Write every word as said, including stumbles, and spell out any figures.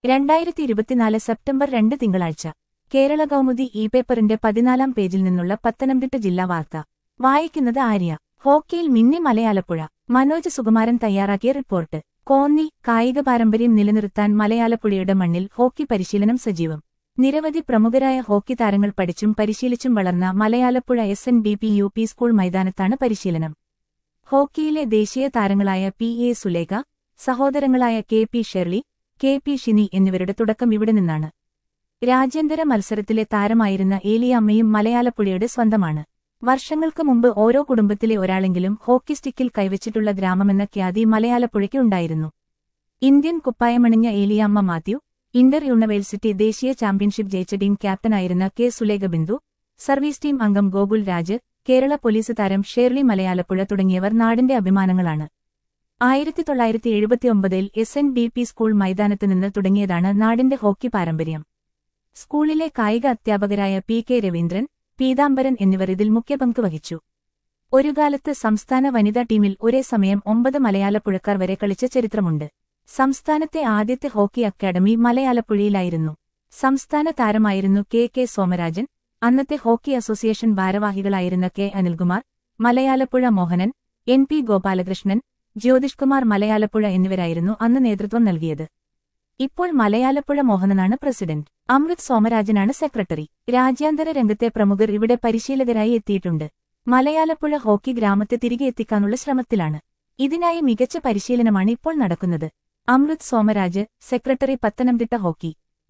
രണ്ടായിരത്തി ഇരുപത്തിനാല് സെപ്റ്റംബർ രണ്ട് തിങ്കളാഴ്ച കേരള കൗമുദി ഇ പേപ്പറിന്റെ പതിനാലാം പേജിൽ നിന്നുള്ള പത്തനംതിട്ട ജില്ലാ വാർത്ത വായിക്കുന്നത് ആര്യ. ഹോക്കിയിൽ മിന്നി മലയാലപ്പുഴ. മനോജ് സുകുമാരൻ തയ്യാറാക്കിയ റിപ്പോർട്ട്. കോന്നി. കായിക പാരമ്പര്യം നിലനിർത്താൻ മലയാലപ്പുഴയുടെ മണ്ണിൽ ഹോക്കി പരിശീലനം സജീവം. നിരവധി പ്രമുഖരായ ഹോക്കി താരങ്ങൾ പഠിച്ചും പരിശീലിച്ചും വളർന്ന Malayalappuzha S N D P U P school മൈതാനത്താണ് പരിശീലനം. ഹോക്കിയിലെ ദേശീയ താരങ്ങളായ പി എ സുലേഖ, സഹോദരങ്ങളായ K P Shirley, K P Shini എന്നിവരുടെ തുടക്കം ഇവിടെ നിന്നാണ്. രാജ്യാന്തര മത്സരത്തിലെ താരമായിരുന്ന ഏലിയമ്മയും മലയാലപ്പുഴയുടെ സ്വന്തമാണ്. വർഷങ്ങൾക്ക് മുമ്പ് ഓരോ കുടുംബത്തിലെ ഒരാളെങ്കിലും ഹോക്കി സ്റ്റിക്കിൽ കൈവച്ചിട്ടുള്ള ഗ്രാമമെന്ന ഖ്യാതി മലയാലപ്പുഴയ്ക്ക് ഉണ്ടായിരുന്നു. ഇന്ത്യൻ കുപ്പായമണിഞ്ഞ ഏലിയമ്മ മാത്യു, ഇന്റർ യൂണിവേഴ്സിറ്റി ദേശീയ ചാമ്പ്യൻഷിപ്പ് ജയിച്ച ടീം ക്യാപ്റ്റനായിരുന്ന K Sulekha Bindu, service team അംഗം ഗോകുൽ രാജ്, കേരള പോലീസ് താരം ഷേർലി മലയാലപ്പുഴ തുടങ്ങിയവർ നാടിന്റെ അഭിമാനങ്ങളാണ്. ആയിരത്തി തൊള്ളായിരത്തി എഴുപത്തിയൊമ്പതിൽ S N D P school മൈതാനത്ത് നിന്ന് തുടങ്ങിയതാണ് നാടിന്റെ ഹോക്കി പാരമ്പര്യം. സ്കൂളിലെ കായിക അധ്യാപകരായ പി കെ രവീന്ദ്രൻ, പീതാംബരൻ എന്നിവർ ഇതിൽ മുഖ്യ പങ്ക് വഹിച്ചു. ഒരു കാലത്ത് സംസ്ഥാന വനിതാ ടീമിൽ ഒരേ സമയം ഒമ്പത് മലയാലപ്പുഴക്കാർ വരെ കളിച്ച ചരിത്രമുണ്ട്. സംസ്ഥാനത്തെ ആദ്യത്തെ ഹോക്കി അക്കാദമി മലയാലപ്പുഴയിലായിരുന്നു. സംസ്ഥാന താരമായിരുന്നു കെ കെ സോമരാജൻ. അന്നത്തെ ഹോക്കി അസോസിയേഷൻ ഭാരവാഹികളായിരുന്ന K Anilkumar, Malayalappuzha Mohanan, N P Gopalakrishnan, Jyothishkumar Malayalappuzha എന്നിവരായിരുന്നു അന്ന് നേതൃത്വം നൽകിയത്. ഇപ്പോൾ മലയാലപ്പുഴ മോഹനനാണ് പ്രസിഡന്റ്. അമൃത് സോമരാജനാണ് സെക്രട്ടറി. രാജ്യാന്തര രംഗത്തെ പ്രമുഖർ ഇവിടെ പരിശീലകരായി എത്തിയിട്ടുണ്ട്. മലയാലപ്പുഴ ഹോക്കി ഗ്രാമത്തെ തിരികെ എത്തിക്കാനുള്ള ശ്രമത്തിലാണ്. ഇതിനായി മികച്ച പരിശീലനമാണ് ഇപ്പോൾ നടക്കുന്നത്. Amrit Somaraj, secretary, Pathanamthitta hockey.